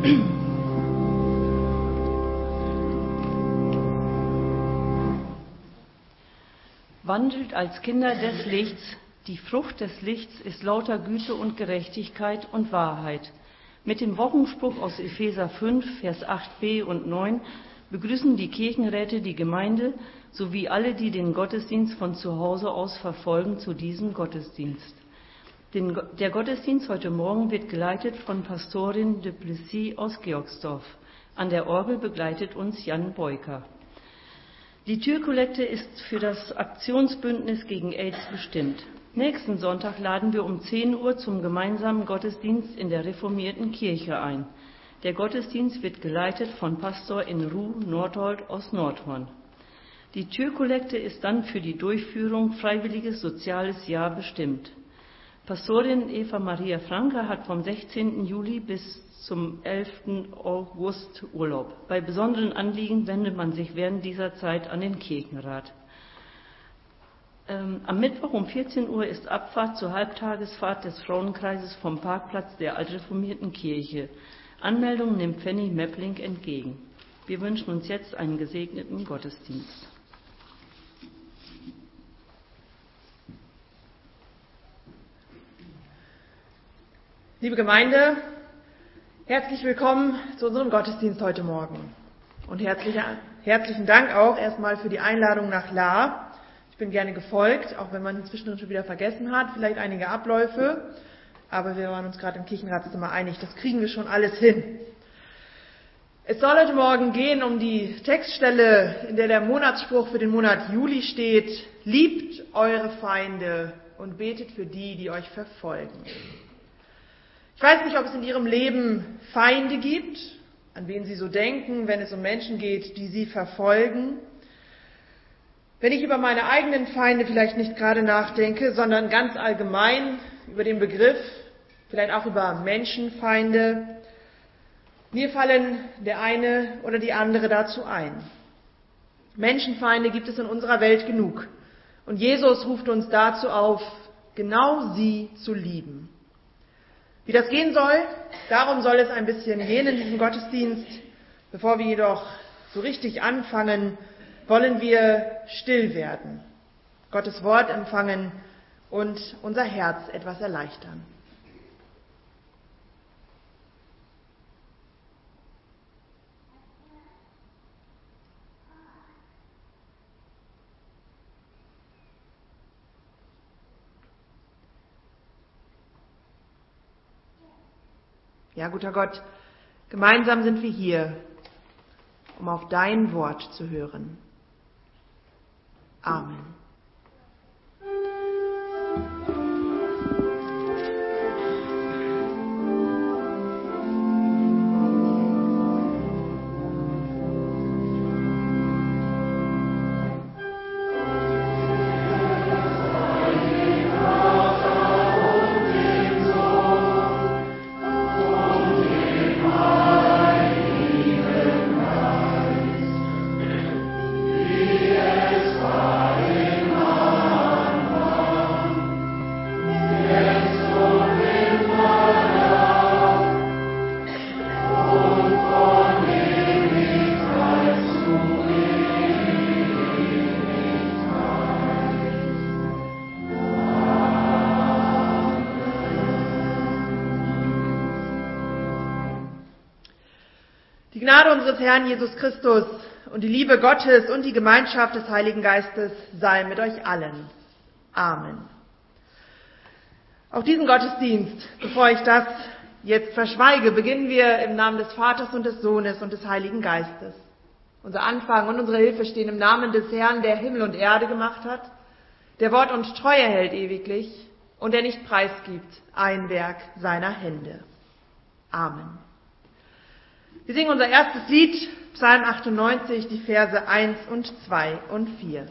Wandelt als Kinder des Lichts, die Frucht des Lichts ist lauter Güte und Gerechtigkeit und Wahrheit. Mit dem Wochenspruch aus Epheser 5, Vers 8b und 9 begrüßen die Kirchenräte die Gemeinde sowie alle, die den Gottesdienst von zu Hause aus verfolgen, zu diesem Gottesdienst. Der Gottesdienst heute Morgen wird geleitet von Pastorin de Plessis aus Georgsdorf. An der Orgel begleitet uns Jan Beuker. Die Türkollekte ist für das Aktionsbündnis gegen AIDS bestimmt. Nächsten Sonntag laden wir um 10 Uhr zum gemeinsamen Gottesdienst in der reformierten Kirche ein. Der Gottesdienst wird geleitet von Pastor in Ruh Nordhold aus Nordhorn. Die Türkollekte ist dann für die Durchführung Freiwilliges Soziales Jahr bestimmt. Pastorin Eva Maria Franke hat vom 16. Juli bis zum 11. August Urlaub. Bei besonderen Anliegen wendet man sich während dieser Zeit an den Kirchenrat. Am Mittwoch um 14 Uhr ist Abfahrt zur Halbtagesfahrt des Frauenkreises vom Parkplatz der altreformierten Kirche. Anmeldung nimmt Fanny Meppling entgegen. Wir wünschen uns jetzt einen gesegneten Gottesdienst. Liebe Gemeinde, herzlich willkommen zu unserem Gottesdienst heute Morgen. Und herzlichen Dank auch erstmal für die Einladung nach Lahr. Ich bin gerne gefolgt, auch wenn man inzwischen schon wieder vergessen hat, vielleicht einige Abläufe. Aber wir waren uns gerade im Kirchenratszimmer einig, das kriegen wir schon alles hin. Es soll heute Morgen gehen um die Textstelle, in der der Monatsspruch für den Monat Juli steht: Liebt eure Feinde und betet für die, die euch verfolgen. Ich weiß nicht, ob es in Ihrem Leben Feinde gibt, an wen Sie so denken, wenn es um Menschen geht, die Sie verfolgen. Wenn ich über meine eigenen Feinde vielleicht nicht gerade nachdenke, sondern ganz allgemein über den Begriff, vielleicht auch über Menschenfeinde, mir fallen der eine oder die andere dazu ein. Menschenfeinde gibt es in unserer Welt genug. Und Jesus ruft uns dazu auf, genau sie zu lieben. Wie das gehen soll, darum soll es ein bisschen gehen in diesem Gottesdienst. Bevor wir jedoch so richtig anfangen, wollen wir still werden, Gottes Wort empfangen und unser Herz etwas erleichtern. Ja, guter Gott, gemeinsam sind wir hier, um auf dein Wort zu hören. Amen. Die Gnade unseres Herrn Jesus Christus und die Liebe Gottes und die Gemeinschaft des Heiligen Geistes sei mit euch allen. Amen. Auch diesen Gottesdienst, bevor ich das jetzt verschweige, beginnen wir im Namen des Vaters und des Sohnes und des Heiligen Geistes. Unser Anfang und unsere Hilfe stehen im Namen des Herrn, der Himmel und Erde gemacht hat, der Wort und Treue hält ewiglich und der nicht preisgibt ein Werk seiner Hände. Amen. Wir singen unser erstes Lied, Psalm 98, die Verse 1 und 2 und 4.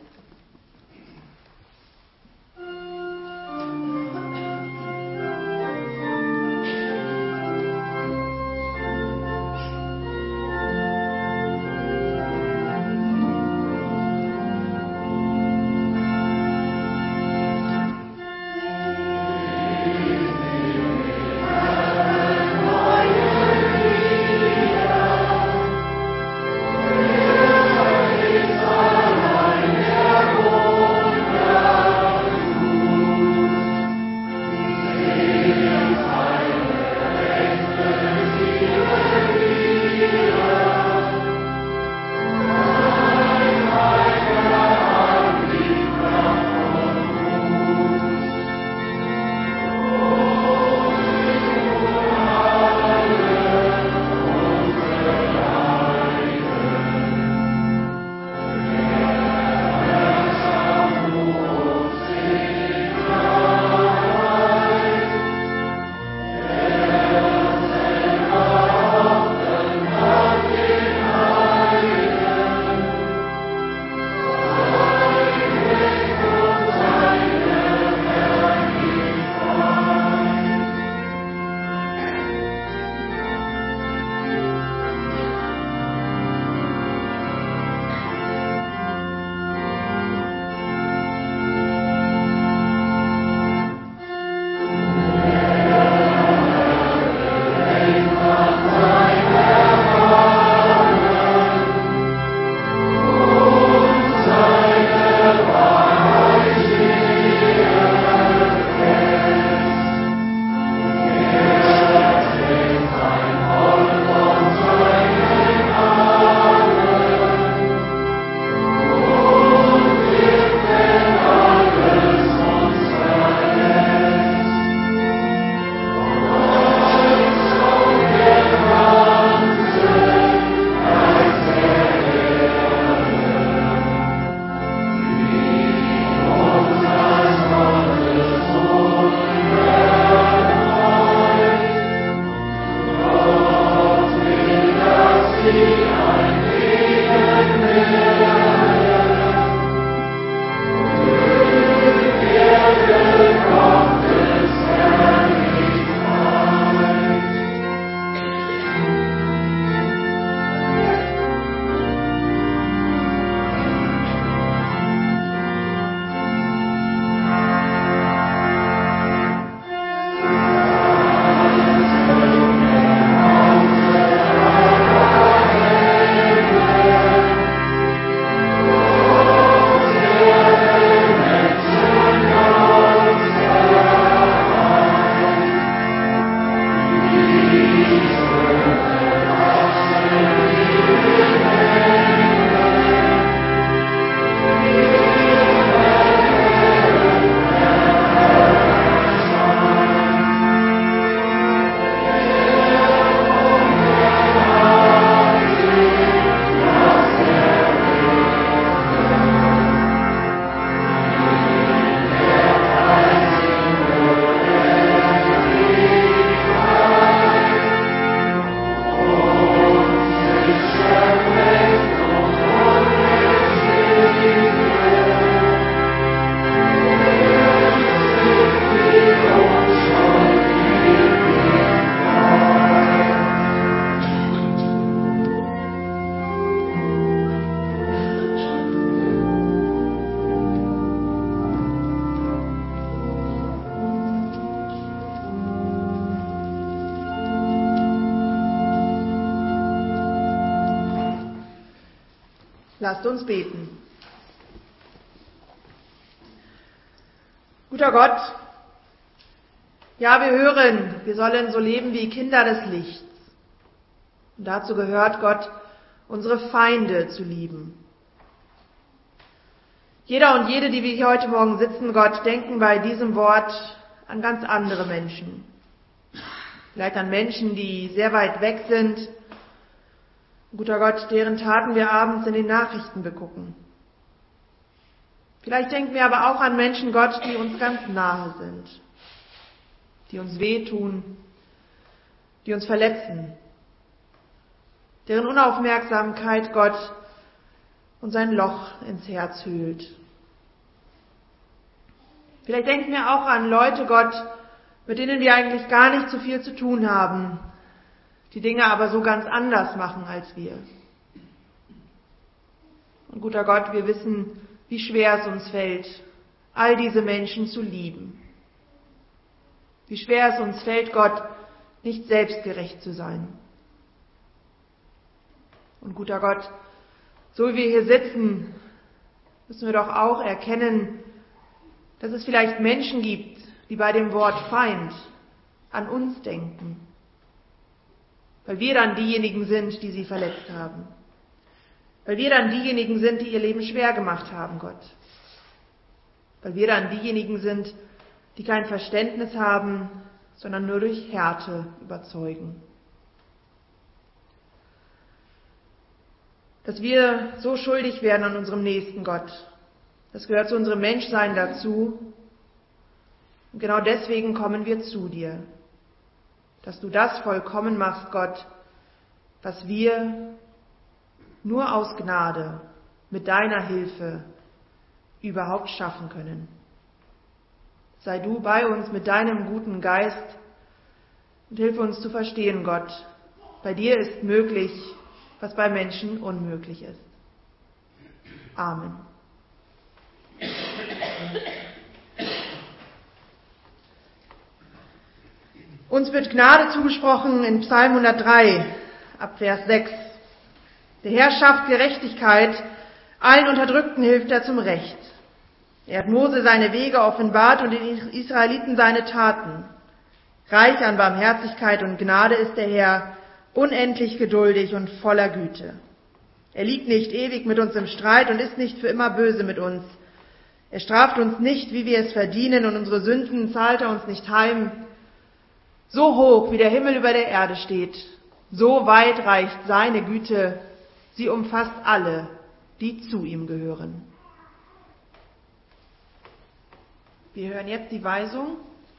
Lasst uns beten. Guter Gott, ja, wir hören, wir sollen so leben wie Kinder des Lichts. Und dazu gehört, Gott, unsere Feinde zu lieben. Jeder und jede, die wir hier heute Morgen sitzen, Gott, denken bei diesem Wort an ganz andere Menschen. Vielleicht an Menschen, die sehr weit weg sind. Guter Gott, deren Taten wir abends in den Nachrichten begucken. Vielleicht denken wir aber auch an Menschen, Gott, die uns ganz nahe sind, die uns wehtun, die uns verletzen, deren Unaufmerksamkeit, Gott, uns ein Loch ins Herz höhlt. Vielleicht denken wir auch an Leute, Gott, mit denen wir eigentlich gar nicht so viel zu tun haben, die Dinge aber so ganz anders machen als wir. Und guter Gott, wir wissen, wie schwer es uns fällt, all diese Menschen zu lieben. Wie schwer es uns fällt, Gott, nicht selbstgerecht zu sein. Und guter Gott, so wie wir hier sitzen, müssen wir doch auch erkennen, dass es vielleicht Menschen gibt, die bei dem Wort Feind an uns denken. Weil wir dann diejenigen sind, die sie verletzt haben. Weil wir dann diejenigen sind, die ihr Leben schwer gemacht haben, Gott. Weil wir dann diejenigen sind, die kein Verständnis haben, sondern nur durch Härte überzeugen. Dass wir so schuldig werden an unserem nächsten, Gott, das gehört zu unserem Menschsein dazu. Und genau deswegen kommen wir zu dir. Dass du das vollkommen machst, Gott, was wir nur aus Gnade, mit deiner Hilfe überhaupt schaffen können. Sei du bei uns mit deinem guten Geist und hilf uns zu verstehen, Gott, bei dir ist möglich, was bei Menschen unmöglich ist. Amen. Uns wird Gnade zugesprochen in Psalm 103, ab Vers 6. Der Herr schafft Gerechtigkeit, allen Unterdrückten hilft er zum Recht. Er hat Mose seine Wege offenbart und den Israeliten seine Taten. Reich an Barmherzigkeit und Gnade ist der Herr, unendlich geduldig und voller Güte. Er liegt nicht ewig mit uns im Streit und ist nicht für immer böse mit uns. Er straft uns nicht, wie wir es verdienen, und unsere Sünden zahlt er uns nicht heim. So hoch, wie der Himmel über der Erde steht, so weit reicht seine Güte, sie umfasst alle, die zu ihm gehören. Wir hören jetzt die Weisung.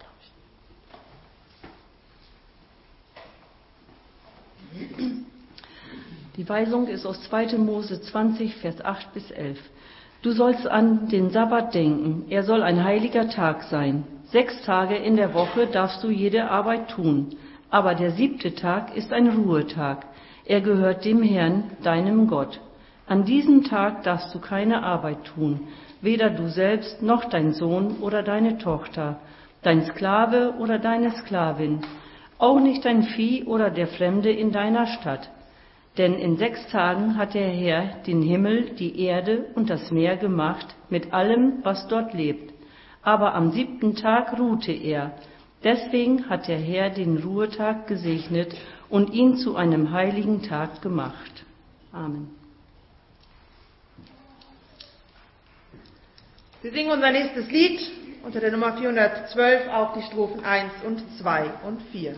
Die Weisung ist aus 2. Mose 20, Vers 8 bis 11. Du sollst an den Sabbat denken, er soll ein heiliger Tag sein. 6 Tage in der Woche darfst du jede Arbeit tun, aber der 7. Tag ist ein Ruhetag. Er gehört dem Herrn, deinem Gott. An diesem Tag darfst du keine Arbeit tun, weder du selbst noch dein Sohn oder deine Tochter, dein Sklave oder deine Sklavin, auch nicht dein Vieh oder der Fremde in deiner Stadt. Denn in 6 Tagen hat der Herr den Himmel, die Erde und das Meer gemacht, mit allem, was dort lebt. Aber am 7. Tag ruhte er. Deswegen hat der Herr den Ruhetag gesegnet und ihn zu einem heiligen Tag gemacht. Amen. Wir singen unser nächstes Lied unter der Nummer 412, auch die Strophen 1 und 2 und 4.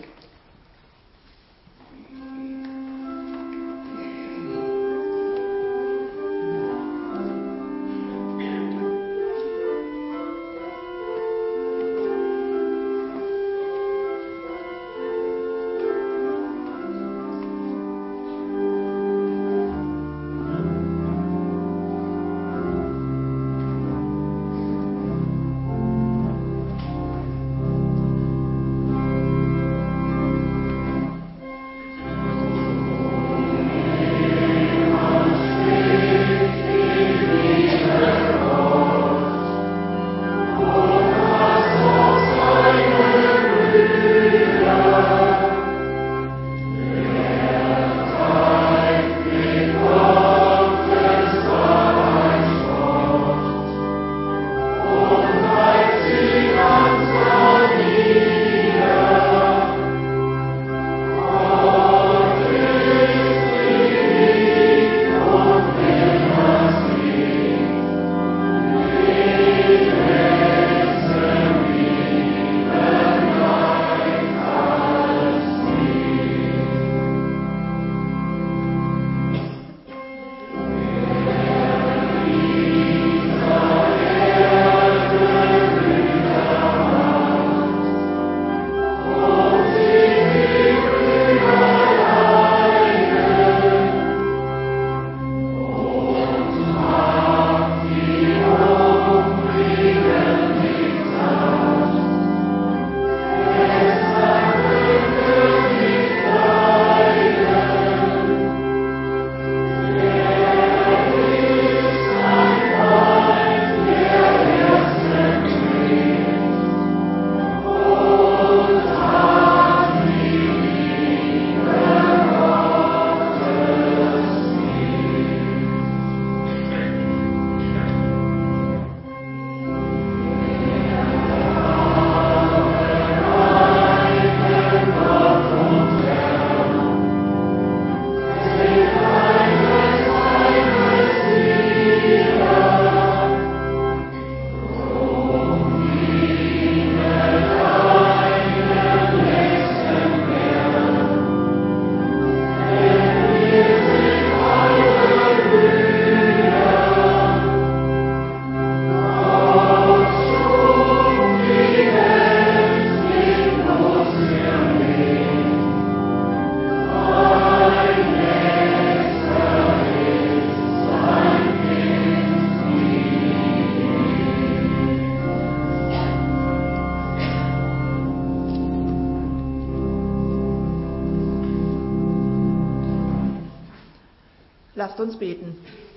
Lasst uns beten.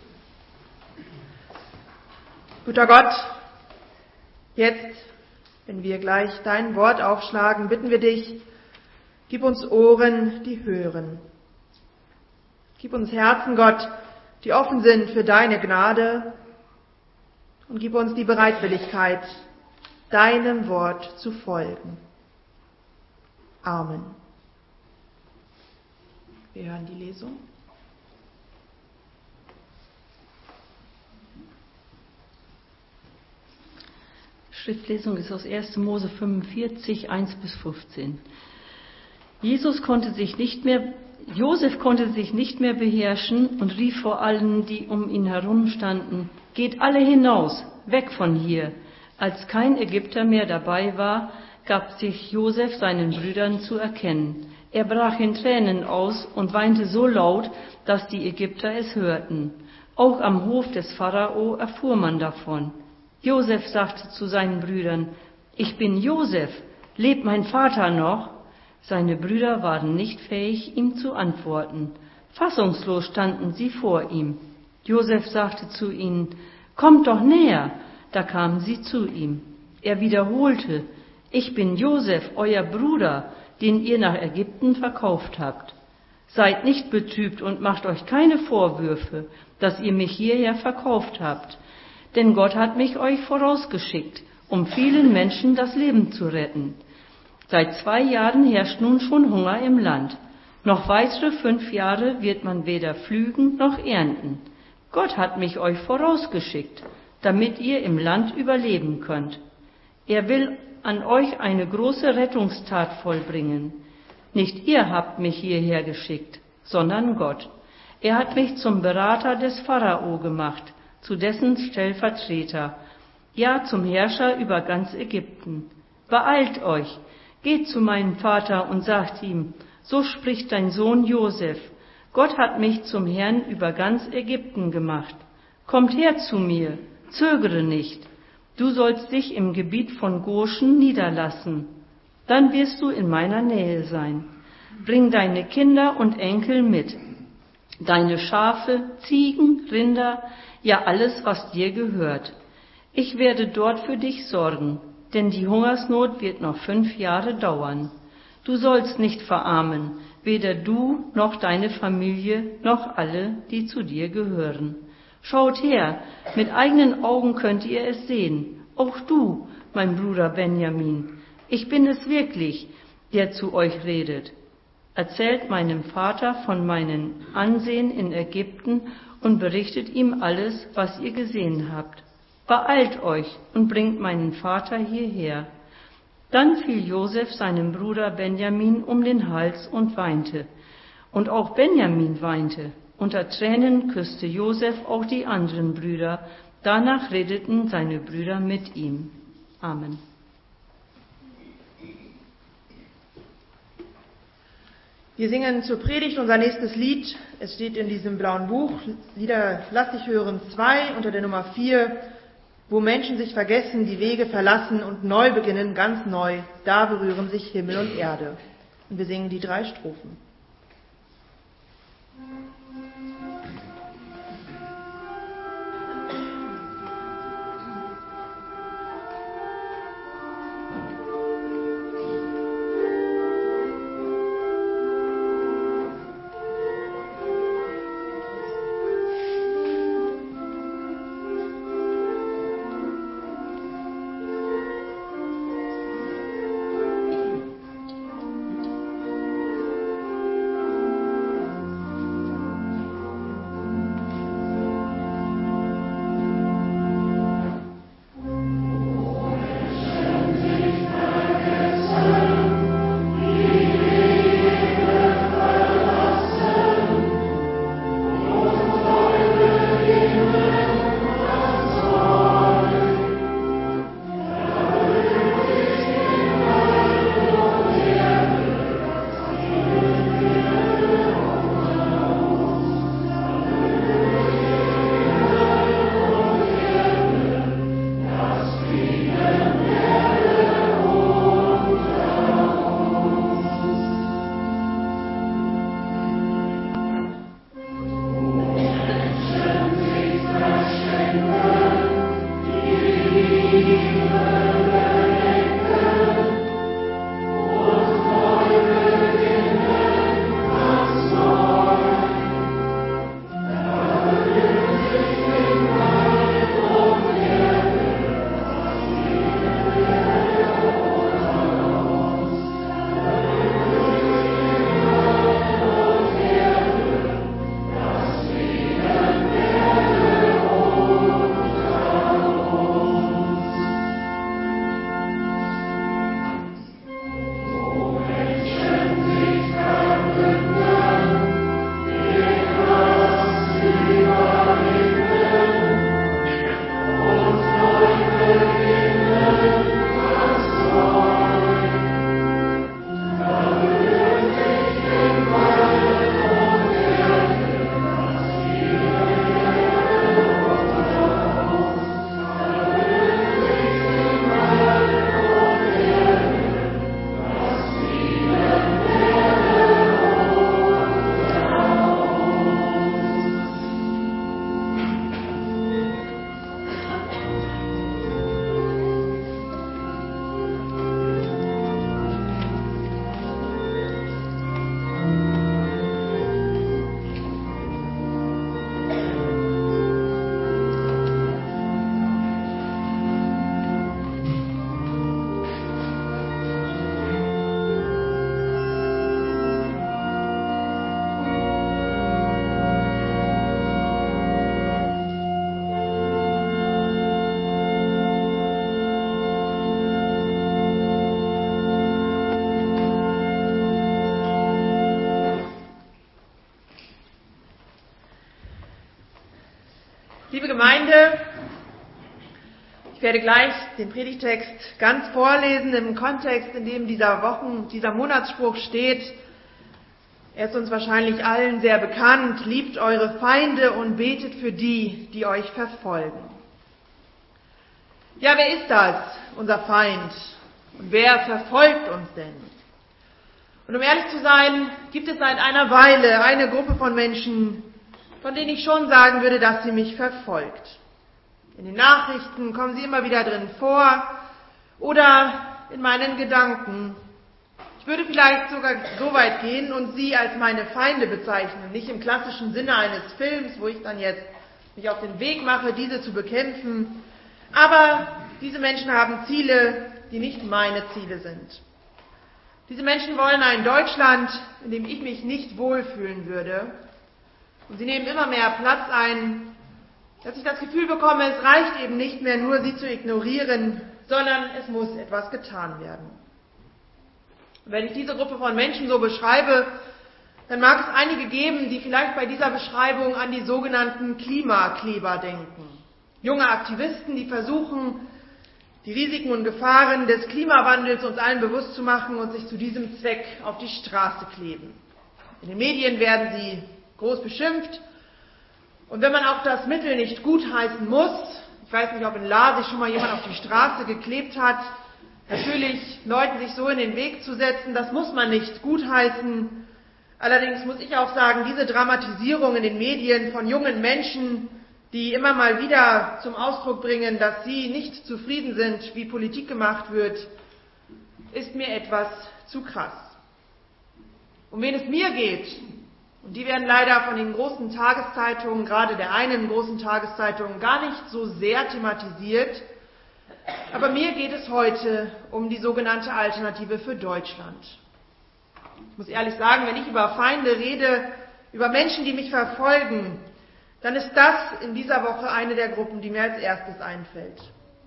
Guter Gott, jetzt, wenn wir gleich dein Wort aufschlagen, bitten wir dich, gib uns Ohren, die hören. Gib uns Herzen, Gott, die offen sind für deine Gnade, und gib uns die Bereitwilligkeit, deinem Wort zu folgen. Amen. Wir hören die Lesung. Schriftlesung ist aus 1. Mose 45, 1 bis 15. Josef konnte sich nicht mehr beherrschen und rief vor allen, die um ihn herum standen: Geht alle hinaus, weg von hier. Als kein Ägypter mehr dabei war, gab sich Josef seinen Brüdern zu erkennen. Er brach in Tränen aus und weinte so laut, dass die Ägypter es hörten. Auch am Hof des Pharao erfuhr man davon. Josef sagte zu seinen Brüdern: Ich bin Josef, lebt mein Vater noch? Seine Brüder waren nicht fähig, ihm zu antworten. Fassungslos standen sie vor ihm. Josef sagte zu ihnen: Kommt doch näher. Da kamen sie zu ihm. Er wiederholte: Ich bin Josef, euer Bruder, den ihr nach Ägypten verkauft habt. Seid nicht betrübt und macht euch keine Vorwürfe, dass ihr mich hierher verkauft habt. Denn Gott hat mich euch vorausgeschickt, um vielen Menschen das Leben zu retten. Seit 2 Jahren herrscht nun schon Hunger im Land. Noch weitere 5 Jahre wird man weder pflügen noch ernten. Gott hat mich euch vorausgeschickt, damit ihr im Land überleben könnt. Er will an euch eine große Rettungstat vollbringen. Nicht ihr habt mich hierher geschickt, sondern Gott. Er hat mich zum Berater des Pharao gemacht, zu dessen Stellvertreter, ja zum Herrscher über ganz Ägypten. Beeilt euch, geht zu meinem Vater und sagt ihm: So spricht dein Sohn Josef: Gott hat mich zum Herrn über ganz Ägypten gemacht. Kommt her zu mir, zögere nicht. Du sollst dich im Gebiet von Goshen niederlassen. Dann wirst du in meiner Nähe sein. Bring deine Kinder und Enkel mit, deine Schafe, Ziegen, Rinder, ja alles, was dir gehört. Ich werde dort für dich sorgen, denn die Hungersnot wird noch 5 Jahre dauern. Du sollst nicht verarmen, weder du noch deine Familie noch alle, die zu dir gehören. Schaut her, mit eigenen Augen könnt ihr es sehen, auch du, mein Bruder Benjamin. Ich bin es wirklich, der zu euch redet. Erzählt meinem Vater von meinem Ansehen in Ägypten und berichtet ihm alles, was ihr gesehen habt. Beeilt euch und bringt meinen Vater hierher. Dann fiel Josef seinem Bruder Benjamin um den Hals und weinte. Und auch Benjamin weinte. Unter Tränen küsste Josef auch die anderen Brüder. Danach redeten seine Brüder mit ihm. Amen. Wir singen zur Predigt unser nächstes Lied. Es steht in diesem blauen Buch, Lieder Lass dich hören 2, unter der Nummer 4, wo Menschen sich vergessen, die Wege verlassen und neu beginnen, ganz neu, da berühren sich Himmel und Erde. Und wir singen die 3 Strophen. Gemeinde, ich werde gleich den Predigtext ganz vorlesen im Kontext, in dem dieser Monatsspruch steht. Er ist uns wahrscheinlich allen sehr bekannt. Liebt eure Feinde und betet für die, die euch verfolgen. Ja, wer ist das, unser Feind? Und wer verfolgt uns denn? Und um ehrlich zu sein, gibt es seit einer Weile eine Gruppe von Menschen, von denen ich schon sagen würde, dass sie mich verfolgt. In den Nachrichten kommen sie immer wieder drin vor oder in meinen Gedanken. Ich würde vielleicht sogar so weit gehen und sie als meine Feinde bezeichnen, nicht im klassischen Sinne eines Films, wo ich dann jetzt mich auf den Weg mache, diese zu bekämpfen. Aber diese Menschen haben Ziele, die nicht meine Ziele sind. Diese Menschen wollen ein Deutschland, in dem ich mich nicht wohlfühlen würde. Und sie nehmen immer mehr Platz ein, dass ich das Gefühl bekomme, es reicht eben nicht mehr nur, sie zu ignorieren, sondern es muss etwas getan werden. Und wenn ich diese Gruppe von Menschen so beschreibe, dann mag es einige geben, die vielleicht bei dieser Beschreibung an die sogenannten Klimakleber denken. Junge Aktivisten, die versuchen, die Risiken und Gefahren des Klimawandels uns allen bewusst zu machen und sich zu diesem Zweck auf die Straße kleben. In den Medien werden sie groß beschimpft. Und wenn man auch das Mittel nicht gutheißen muss, ich weiß nicht, ob in Lahr sich schon mal jemand auf die Straße geklebt hat, natürlich Leuten sich so in den Weg zu setzen, das muss man nicht gutheißen. Allerdings muss ich auch sagen, diese Dramatisierung in den Medien von jungen Menschen, die immer mal wieder zum Ausdruck bringen, dass sie nicht zufrieden sind, wie Politik gemacht wird, ist mir etwas zu krass. Um wen es mir geht, und die werden leider von den großen Tageszeitungen, gerade der einen großen Tageszeitung, gar nicht so sehr thematisiert. Aber mir geht es heute um die sogenannte Alternative für Deutschland. Ich muss ehrlich sagen, wenn ich über Feinde rede, über Menschen, die mich verfolgen, dann ist das in dieser Woche eine der Gruppen, die mir als erstes einfällt.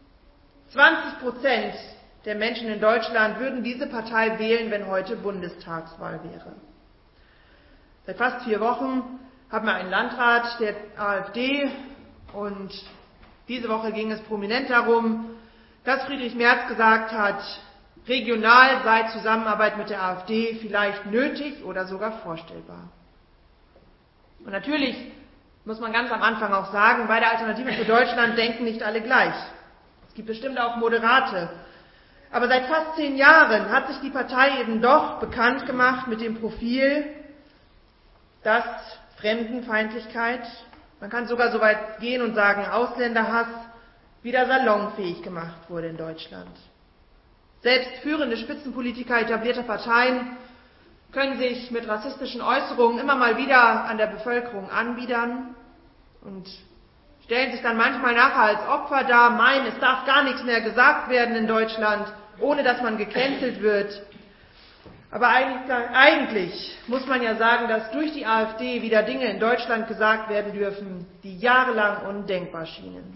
20% der Menschen in Deutschland würden diese Partei wählen, wenn heute Bundestagswahl wäre. Seit fast 4 Wochen haben wir einen Landrat der AfD und diese Woche ging es prominent darum, dass Friedrich Merz gesagt hat, regional sei Zusammenarbeit mit der AfD vielleicht nötig oder sogar vorstellbar. Und natürlich muss man ganz am Anfang auch sagen, bei der Alternative für Deutschland denken nicht alle gleich. Es gibt bestimmt auch Moderate. Aber seit fast 10 Jahren hat sich die Partei eben doch bekannt gemacht mit dem Profil, dass Fremdenfeindlichkeit, man kann sogar so weit gehen und sagen Ausländerhass, wieder salonfähig gemacht wurde in Deutschland. Selbst führende Spitzenpolitiker etablierter Parteien können sich mit rassistischen Äußerungen immer mal wieder an der Bevölkerung anbiedern und stellen sich dann manchmal nachher als Opfer dar, meinen, es darf gar nichts mehr gesagt werden in Deutschland, ohne dass man gecancelt wird. Aber eigentlich muss man ja sagen, dass durch die AfD wieder Dinge in Deutschland gesagt werden dürfen, die jahrelang undenkbar schienen.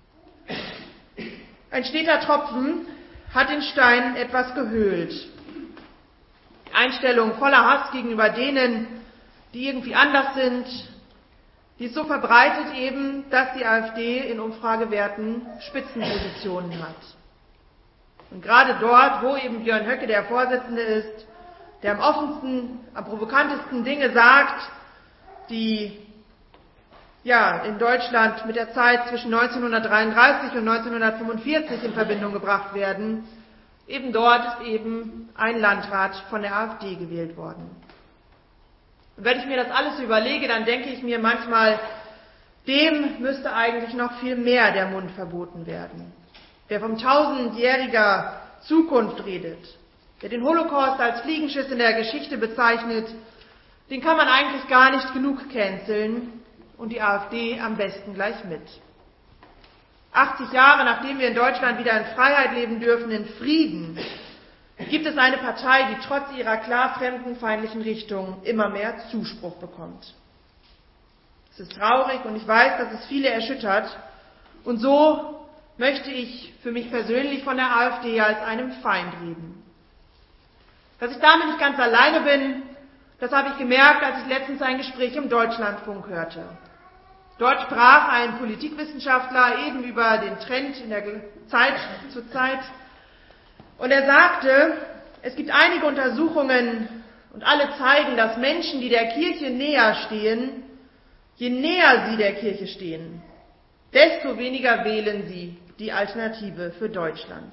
Ein steter Tropfen hat den Stein etwas gehöhlt. Die Einstellung voller Hass gegenüber denen, die irgendwie anders sind, die ist so verbreitet eben, dass die AfD in Umfragewerten Spitzenpositionen hat. Und gerade dort, wo eben Björn Höcke der Vorsitzende ist, der am offensten, am provokantesten Dinge sagt, die in Deutschland mit der Zeit zwischen 1933 und 1945 in Verbindung gebracht werden, eben dort ist eben ein Landrat von der AfD gewählt worden. Und wenn ich mir das alles überlege, dann denke ich mir manchmal, dem müsste eigentlich noch viel mehr der Mund verboten werden. Wer vom 1000-jähriger Zukunft redet, der den Holocaust als Fliegenschiss in der Geschichte bezeichnet, den kann man eigentlich gar nicht genug canceln und die AfD am besten gleich mit. 80 Jahre nachdem wir in Deutschland wieder in Freiheit leben dürfen, in Frieden, gibt es eine Partei, die trotz ihrer klar fremdenfeindlichen Richtung immer mehr Zuspruch bekommt. Es ist traurig und ich weiß, dass es viele erschüttert. Und so möchte ich für mich persönlich von der AfD als einem Feind reden. Dass ich damit nicht ganz alleine bin, das habe ich gemerkt, als ich letztens ein Gespräch im Deutschlandfunk hörte. Dort sprach ein Politikwissenschaftler eben über den Trend in der Zeit zur Zeit und er sagte, es gibt einige Untersuchungen und alle zeigen, dass Menschen, die der Kirche näher stehen, je näher sie der Kirche stehen, desto weniger wählen sie die Alternative für Deutschland.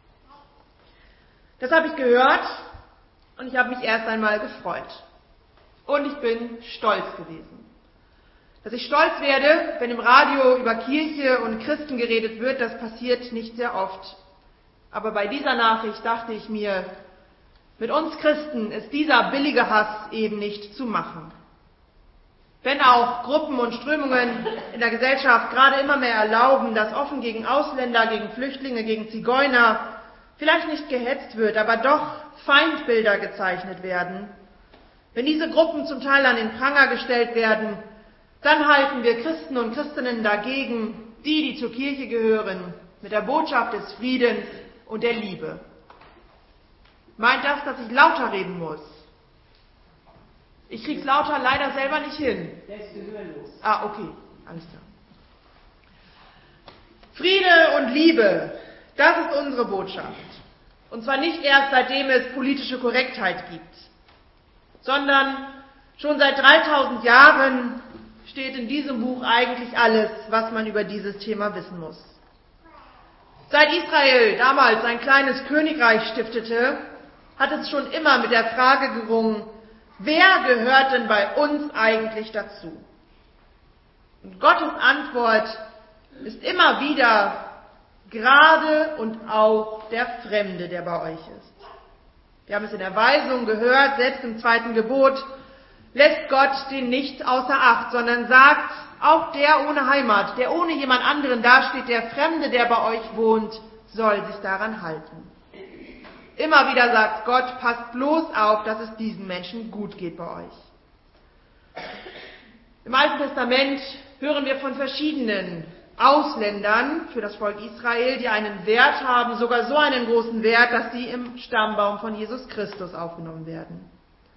Das habe ich gehört und ich habe mich erst einmal gefreut. Und ich bin stolz gewesen. Dass ich stolz werde, wenn im Radio über Kirche und Christen geredet wird, das passiert nicht sehr oft. Aber bei dieser Nachricht dachte ich mir, mit uns Christen ist dieser billige Hass eben nicht zu machen. Wenn auch Gruppen und Strömungen in der Gesellschaft gerade immer mehr erlauben, dass offen gegen Ausländer, gegen Flüchtlinge, gegen Zigeuner vielleicht nicht gehetzt wird, aber doch Feindbilder gezeichnet werden, wenn diese Gruppen zum Teil an den Pranger gestellt werden, dann halten wir Christen und Christinnen dagegen, die zur Kirche gehören, mit der Botschaft des Friedens und der Liebe. Meint das, dass ich lauter reden muss? Ich krieg's lauter leider selber nicht hin. Okay, alles klar. Friede und Liebe, das ist unsere Botschaft. Und zwar nicht erst seitdem es politische Korrektheit gibt, sondern schon seit 3000 Jahren steht in diesem Buch eigentlich alles, was man über dieses Thema wissen muss. Seit Israel damals ein kleines Königreich stiftete, hat es schon immer mit der Frage gerungen, wer gehört denn bei uns eigentlich dazu? Und Gottes Antwort ist immer wieder gerade und auch der Fremde, der bei euch ist. Wir haben es in der Weisung gehört, selbst im 2. Gebot lässt Gott den nicht außer Acht, sondern sagt, auch der ohne Heimat, der ohne jemand anderen dasteht, der Fremde, der bei euch wohnt, soll sich daran halten. Immer wieder sagt Gott, passt bloß auf, dass es diesen Menschen gut geht bei euch. Im Alten Testament hören wir von verschiedenen Ausländern für das Volk Israel, die einen Wert haben, sogar so einen großen Wert, dass sie im Stammbaum von Jesus Christus aufgenommen werden.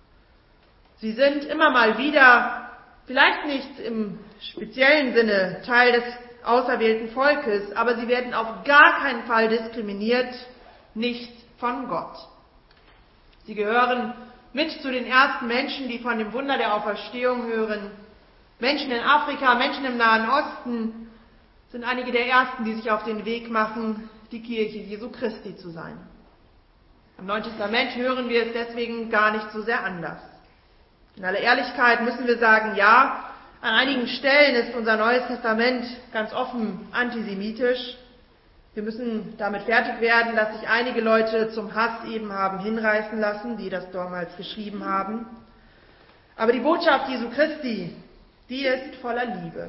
Sie sind immer mal wieder, vielleicht nicht im speziellen Sinne, Teil des auserwählten Volkes, aber sie werden auf gar keinen Fall diskriminiert, nicht von Gott. Sie gehören mit zu den ersten Menschen, die von dem Wunder der Auferstehung hören. Menschen in Afrika, Menschen im Nahen Osten sind einige der ersten, die sich auf den Weg machen, die Kirche Jesu Christi zu sein. Im Neuen Testament hören wir es deswegen gar nicht so sehr anders. In aller Ehrlichkeit müssen wir sagen, ja, an einigen Stellen ist unser Neues Testament ganz offen antisemitisch. Wir müssen damit fertig werden, dass sich einige Leute zum Hass eben haben hinreißen lassen, die das damals geschrieben haben. Aber die Botschaft Jesu Christi, die ist voller Liebe.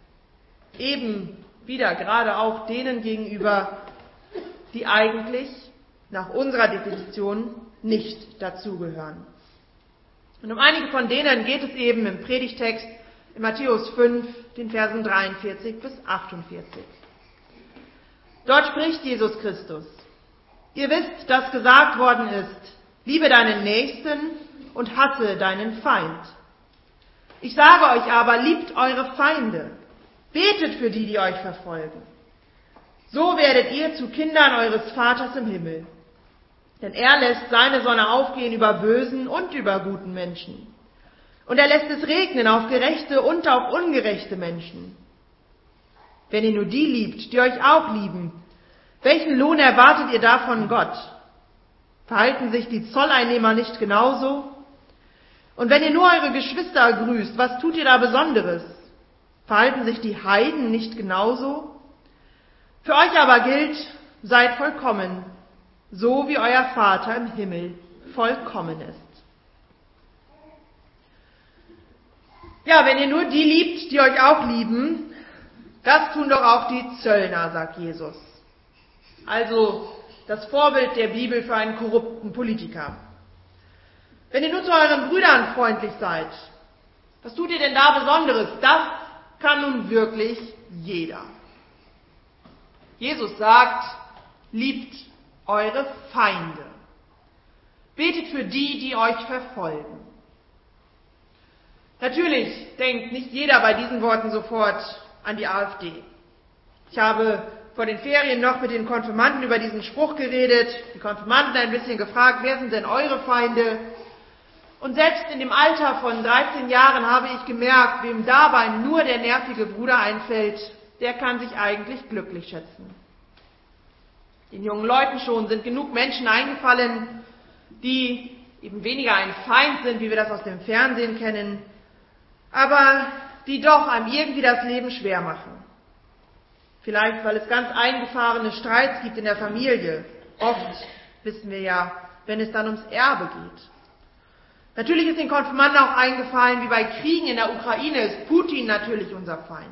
Eben wieder gerade auch denen gegenüber, die eigentlich nach unserer Definition nicht dazugehören. Und um einige von denen geht es eben im Predigtext in Matthäus 5, den Versen 43 bis 48. Dort spricht Jesus Christus: Ihr wisst, dass gesagt worden ist, liebe deinen Nächsten und hasse deinen Feind. Ich sage euch aber, liebt eure Feinde, betet für die, die euch verfolgen. So werdet ihr zu Kindern eures Vaters im Himmel. Denn er lässt seine Sonne aufgehen über bösen und über guten Menschen. Und er lässt es regnen auf gerechte und auf ungerechte Menschen. Wenn ihr nur die liebt, die euch auch lieben, welchen Lohn erwartet ihr da von Gott? Verhalten sich die Zolleinnehmer nicht genauso? Und wenn ihr nur eure Geschwister grüßt, was tut ihr da Besonderes? Verhalten sich die Heiden nicht genauso? Für euch aber gilt, seid vollkommen, so wie euer Vater im Himmel vollkommen ist. Ja, wenn ihr nur die liebt, die euch auch lieben, das tun doch auch die Zöllner, sagt Jesus. Also das Vorbild der Bibel für einen korrupten Politiker. Wenn ihr nur zu euren Brüdern freundlich seid, was tut ihr denn da Besonderes? Das kann nun wirklich jeder. Jesus sagt, liebt eure Natürlich denkt nicht jeder bei diesen Worten sofort an die AfD. Ich habe vor den Ferien noch mit den Konfirmanden über diesen Spruch geredet, die Konfirmanden ein bisschen gefragt, wer sind denn eure Feinde? Und selbst in dem Alter von 13 Jahren habe ich gemerkt, wem dabei nur der nervige Bruder einfällt, der kann sich eigentlich glücklich schätzen. Den jungen Leuten schon sind genug Menschen eingefallen, die eben weniger ein Feind sind, wie wir das aus dem Fernsehen kennen, aber die doch einem irgendwie das Leben schwer machen. Vielleicht, weil es ganz eingefahrene Streits gibt in der Familie. Oft wissen wir ja, wenn es dann ums Erbe geht. Natürlich ist den Konfirmanden auch eingefallen, wie bei Kriegen in der Ukraine ist Putin natürlich unser Feind.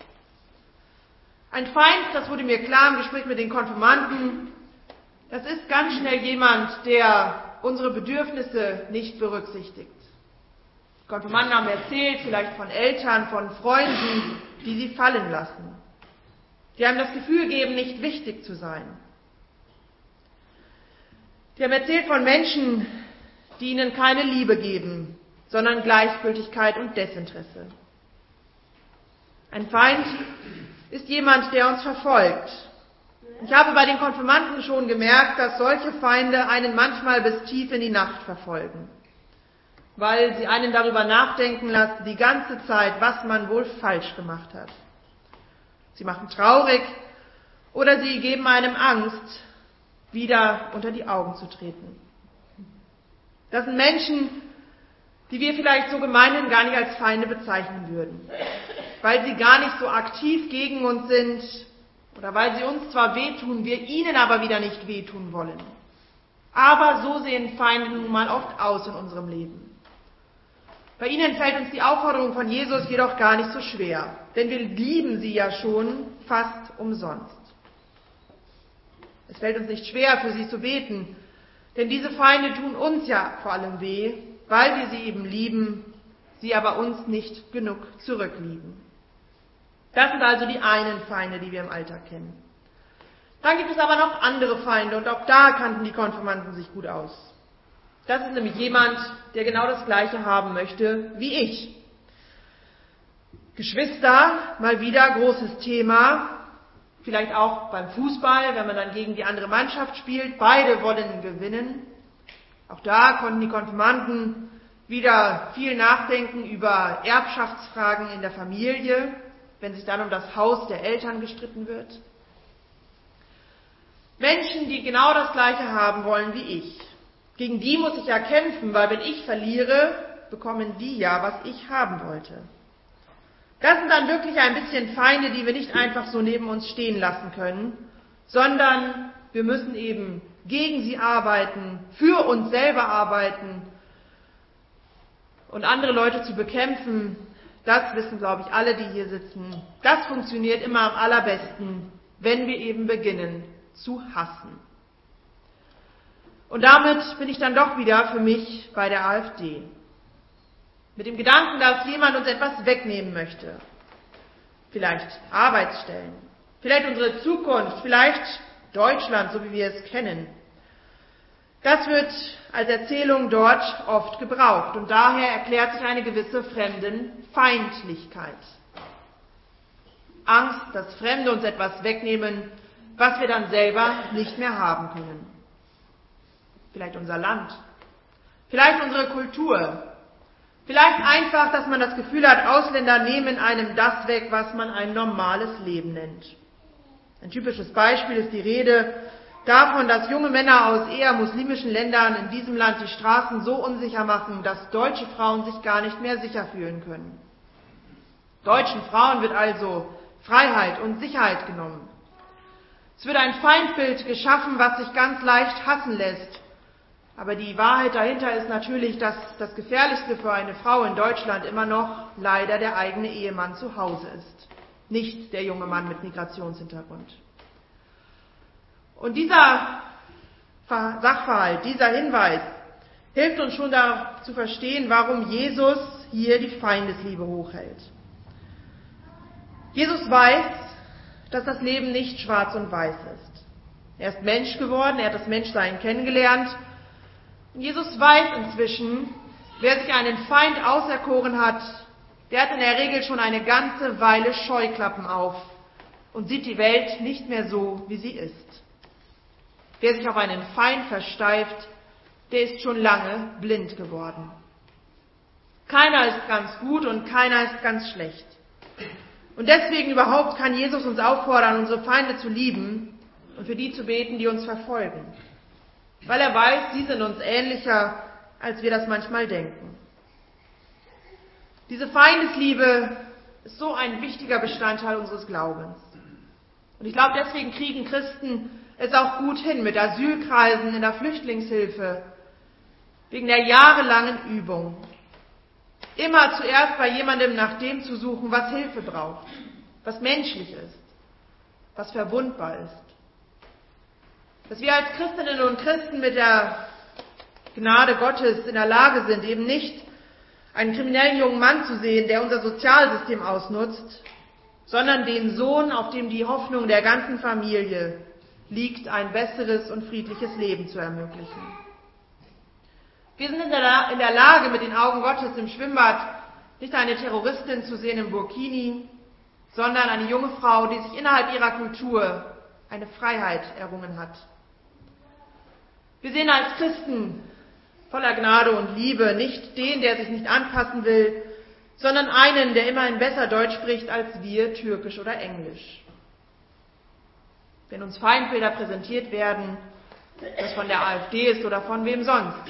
Ein Feind, das wurde mir klar im Gespräch mit den Konfirmanden, das ist ganz schnell jemand, der unsere Bedürfnisse nicht berücksichtigt. Die Konfirmanden haben erzählt, vielleicht von Eltern, von Freunden, die sie fallen lassen. Die einem das Gefühl geben, nicht wichtig zu sein. Die haben erzählt von Menschen, die ihnen keine Liebe geben, sondern Gleichgültigkeit und Desinteresse. Ein Feind ist jemand, der uns verfolgt. Ich habe bei den Konfirmanden schon gemerkt, dass solche Feinde einen manchmal bis tief in die Nacht verfolgen, weil sie einen darüber nachdenken lassen, die ganze Zeit, was man wohl falsch gemacht hat. Sie machen traurig oder sie geben einem Angst, wieder unter die Augen zu treten. Das sind Menschen, die wir vielleicht so gemeinhin gar nicht als Feinde bezeichnen würden, weil sie gar nicht so aktiv gegen uns sind oder weil sie uns zwar wehtun, wir ihnen aber wieder nicht wehtun wollen. Aber so sehen Feinde nun mal oft aus in unserem Leben. Bei ihnen fällt uns die Aufforderung von Jesus jedoch gar nicht so schwer, denn wir lieben sie ja schon fast umsonst. Es fällt uns nicht schwer, für sie zu beten, denn diese Feinde tun uns ja vor allem weh, weil wir sie eben lieben, sie aber uns nicht genug zurücklieben. Das sind also die einen Feinde, die wir im Alltag kennen. Dann gibt es aber noch andere Feinde und auch da kannten die Konfirmanden sich gut aus. Das ist nämlich jemand, der genau das Gleiche haben möchte wie ich. Geschwister, mal wieder großes Thema, vielleicht auch beim Fußball, wenn man dann gegen die andere Mannschaft spielt. Beide wollen gewinnen. Auch da konnten die Konfirmanden wieder viel nachdenken über Erbschaftsfragen in der Familie, wenn sich dann um das Haus der Eltern gestritten wird. Menschen, die genau das Gleiche haben wollen wie ich. Gegen die muss ich ja kämpfen, weil wenn ich verliere, bekommen die ja, was ich haben wollte. Das sind dann wirklich ein bisschen Feinde, die wir nicht einfach so neben uns stehen lassen können, sondern wir müssen eben gegen sie arbeiten, für uns selber arbeiten und andere Leute zu bekämpfen. Das wissen, glaube ich, alle, die hier sitzen. Das funktioniert immer am allerbesten, wenn wir eben beginnen zu hassen. Und damit bin ich dann doch wieder für mich bei der AfD. Mit dem Gedanken, dass jemand uns etwas wegnehmen möchte. Vielleicht Arbeitsstellen, vielleicht unsere Zukunft, vielleicht Deutschland, so wie wir es kennen. Das wird als Erzählung dort oft gebraucht und daher erklärt sich eine gewisse Fremdenfeindlichkeit. Angst, dass Fremde uns etwas wegnehmen, was wir dann selber nicht mehr haben können. Vielleicht unser Land, vielleicht unsere Kultur, vielleicht einfach, dass man das Gefühl hat, Ausländer nehmen einem das weg, was man ein normales Leben nennt. Ein typisches Beispiel ist die Rede davon, dass junge Männer aus eher muslimischen Ländern in diesem Land die Straßen so unsicher machen, dass deutsche Frauen sich gar nicht mehr sicher fühlen können. Deutschen Frauen wird also Freiheit und Sicherheit genommen. Es wird ein Feindbild geschaffen, was sich ganz leicht hassen lässt. Aber die Wahrheit dahinter ist natürlich, dass das Gefährlichste für eine Frau in Deutschland immer noch leider der eigene Ehemann zu Hause ist, nicht der junge Mann mit Migrationshintergrund. Und dieser Sachverhalt, dieser Hinweis hilft uns schon da zu verstehen, warum Jesus hier die Feindesliebe hochhält. Jesus weiß, dass das Leben nicht schwarz und weiß ist. Er ist Mensch geworden, er hat das Menschsein kennengelernt. Und Jesus weiß inzwischen, Wer sich einen Feind auserkoren hat, der hat in der Regel schon eine ganze Weile Scheuklappen auf und sieht die Welt nicht mehr so, wie sie ist. Wer sich auf einen Feind versteift, der ist schon lange blind geworden. Keiner ist ganz gut und keiner ist ganz schlecht. Und deswegen überhaupt kann Jesus uns auffordern, unsere Feinde zu lieben und für die zu beten, die uns verfolgen. Weil er weiß, sie sind uns ähnlicher, als wir das manchmal denken. Diese Feindesliebe ist so ein wichtiger Bestandteil unseres Glaubens. Und ich glaube, deswegen kriegen Christen es auch gut hin mit Asylkreisen in der Flüchtlingshilfe, wegen der jahrelangen Übung. Immer zuerst bei jemandem nach dem zu suchen, was Hilfe braucht, was menschlich ist, was verwundbar ist. Dass wir als Christinnen und Christen mit der Gnade Gottes in der Lage sind, eben nicht einen kriminellen jungen Mann zu sehen, der unser Sozialsystem ausnutzt, sondern den Sohn, auf dem die Hoffnung der ganzen Familie liegt, ein besseres und friedliches Leben zu ermöglichen. Wir sind in der Lage, mit den Augen Gottes im Schwimmbad nicht eine Terroristin zu sehen im Burkini, sondern eine junge Frau, die sich innerhalb ihrer Kultur eine Freiheit errungen hat. Wir sehen als Christen voller Gnade und Liebe nicht den, der sich nicht anpassen will, sondern einen, der immerhin besser Deutsch spricht als wir, Türkisch oder Englisch. Wenn uns Feindbilder präsentiert werden, das von der AfD ist oder von wem sonst,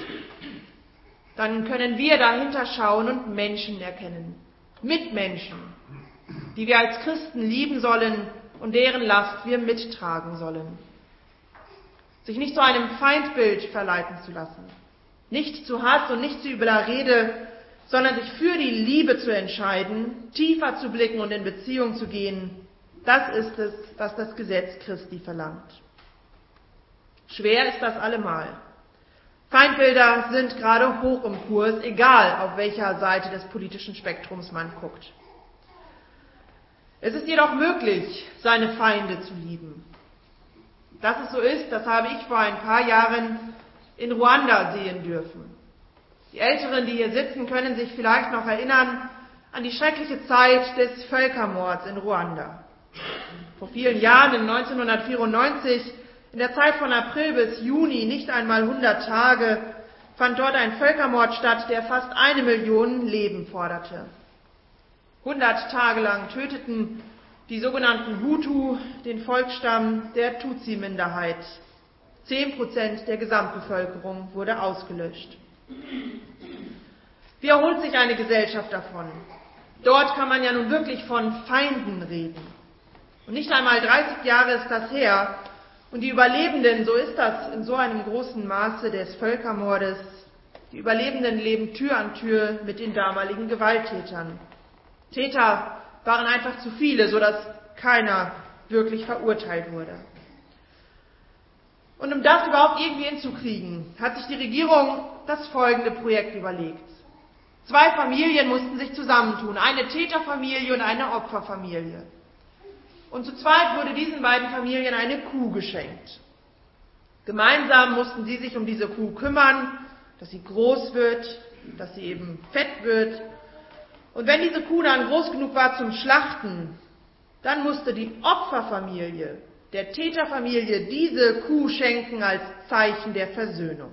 dann können wir dahinter schauen und Menschen erkennen. Mitmenschen, die wir als Christen lieben sollen und deren Last wir mittragen sollen. Sich nicht zu einem Feindbild verleiten zu lassen, nicht zu Hass und nicht zu übler Rede, sondern sich für die Liebe zu entscheiden, tiefer zu blicken und in Beziehung zu gehen, das ist es, was das Gesetz Christi verlangt. Schwer ist das allemal. Feindbilder sind gerade hoch im Kurs, egal auf welcher Seite des politischen Spektrums man guckt. Es ist jedoch möglich, seine Feinde zu lieben. Dass es so ist, das habe ich vor ein paar Jahren in Ruanda sehen dürfen. Die Älteren, die hier sitzen, können sich vielleicht noch erinnern an die schreckliche Zeit des Völkermords in Ruanda. Vor vielen Jahren, in 1994, in der Zeit von April bis Juni, nicht einmal 100 Tage, fand dort ein Völkermord statt, der fast 1 Million Leben forderte. 100 Tage lang töteten die sogenannten Hutu den Volksstamm der Tutsi-Minderheit. 10% der Gesamtbevölkerung wurde ausgelöscht. Wie erholt sich eine Gesellschaft davon? Dort kann man ja nun wirklich von Feinden reden. Und nicht einmal 30 Jahre ist das her. Und die Überlebenden, so ist das in so einem großen Maße des Völkermordes, die Überlebenden leben Tür an Tür mit den damaligen Gewalttätern. Täter waren einfach zu viele, sodass keiner wirklich verurteilt wurde. Und um das überhaupt irgendwie hinzukriegen, hat sich die Regierung das folgende Projekt überlegt. 2 Familien mussten sich zusammentun, eine Täterfamilie und eine Opferfamilie. Und zu zweit wurde diesen beiden Familien eine Kuh geschenkt. Gemeinsam mussten sie sich um diese Kuh kümmern, dass sie groß wird, dass sie eben fett wird. Und wenn diese Kuh dann groß genug war zum Schlachten, dann musste die Opferfamilie der Täterfamilie diese Kuh schenken als Zeichen der Versöhnung.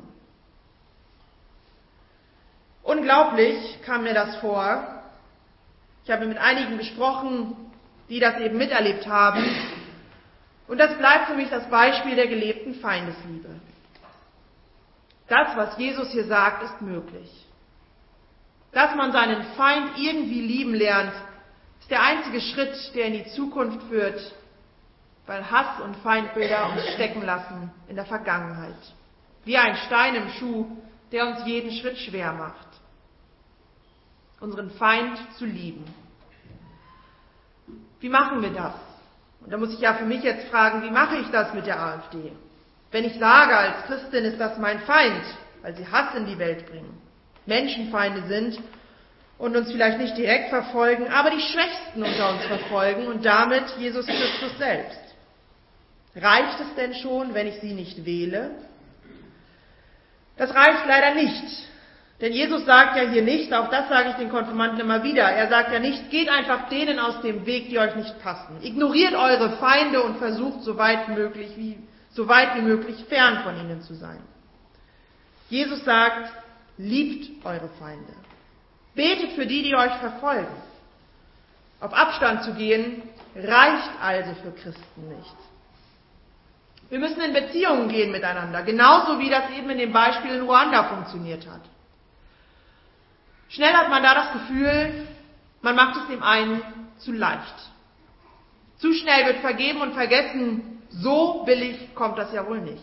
Unglaublich kam mir das vor. Ich habe mit einigen gesprochen, die das eben miterlebt haben. Und das bleibt für mich das Beispiel der gelebten Feindesliebe. Das, was Jesus hier sagt, ist möglich. Dass man seinen Feind irgendwie lieben lernt, ist der einzige Schritt, der in die Zukunft führt, weil Hass und Feindbilder uns stecken lassen in der Vergangenheit. Wie ein Stein im Schuh, der uns jeden Schritt schwer macht. Unseren Feind zu lieben. Wie machen wir das? Und da muss ich ja für mich jetzt fragen, wie mache ich das mit der AfD? Wenn ich sage, als Christin ist das mein Feind, weil sie Hass in die Welt bringen, Menschenfeinde sind und uns vielleicht nicht direkt verfolgen, aber die Schwächsten unter uns verfolgen und damit Jesus Christus selbst. Reicht es denn schon, wenn ich sie nicht wähle? Das reicht leider nicht, Denn Jesus sagt ja hier nicht, auch das sage ich den Konfirmanden immer wieder, er sagt ja nicht, geht einfach denen aus dem Weg, die euch nicht passen. Ignoriert eure Feinde und versucht so weit wie möglich fern von ihnen zu sein. Jesus sagt, liebt eure Feinde. Betet für die, die euch verfolgen. Auf Abstand zu gehen, reicht also für Christen nicht. Wir müssen in Beziehungen gehen miteinander, genauso wie das eben in dem Beispiel in Ruanda funktioniert hat. Schnell hat man da das Gefühl, man macht es dem einen zu leicht. Zu schnell wird vergeben und vergessen, so billig kommt das ja wohl nicht.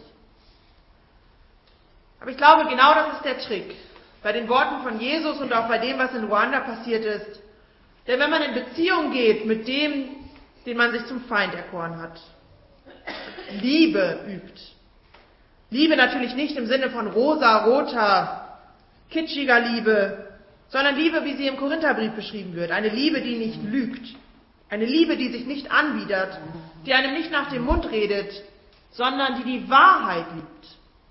Aber ich glaube, genau das ist der Trick bei den Worten von Jesus und auch bei dem, was in Ruanda passiert ist. Denn wenn man in Beziehung geht mit dem, den man sich zum Feind erkoren hat, Liebe übt. Liebe natürlich nicht im Sinne von rosa-roter, kitschiger Liebe, sondern Liebe, wie sie im Korintherbrief beschrieben wird. Eine Liebe, die nicht lügt. Eine Liebe, die sich nicht anbietet, die einem nicht nach dem Mund redet, sondern die die Wahrheit liebt.